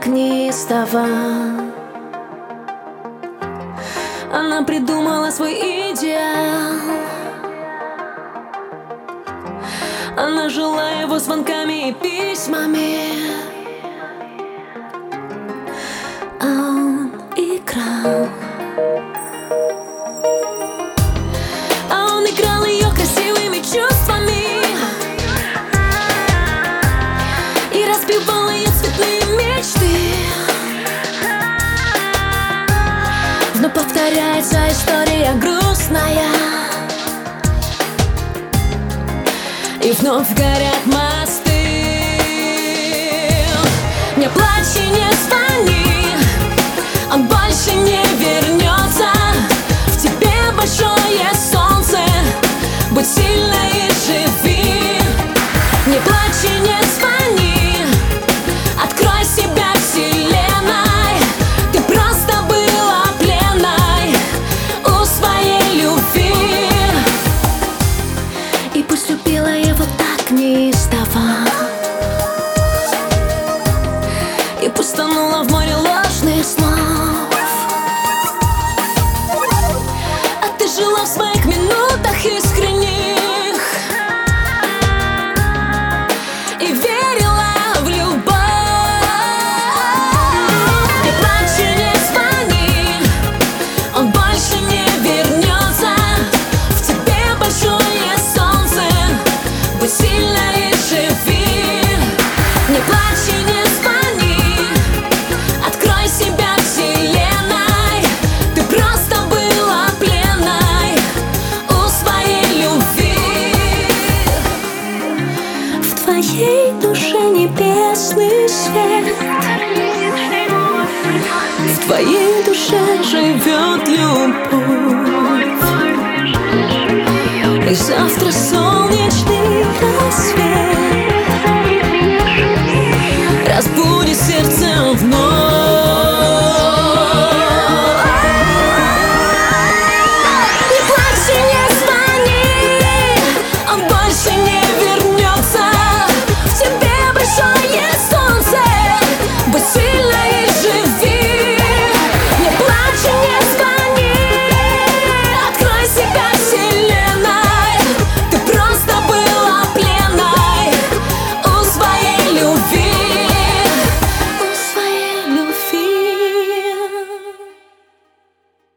так неистово. Она придумала свой идеал. Она жила его звонками и письмами, а он играл. А он играл ее красивыми чувствами и разбивал ее цветные мечты. Но повторяется история грустная, и вновь горят мосты. Не плачь и не звони, он больше не вернется. В тебе большое солнце, будь сильной и живи. Не плачь и не звони, открой себя вселенной. Ты просто была пленной у своей любви. И пусть любила его так неистово, и пусть тонула в море ложных слов, а ты жила в своих минутах искренних и верила в любовь. Не плачь и не звони, он больше не вернется. В тебе большое солнце, будь сильной и живи. Не плачь и не звони, открой себя вселенной. Ты просто была пленной у своей любви. В твоей душе небесный свет, в твоей душе живет любовь. И завтра солнечный рассвет разбудит сердце вновь.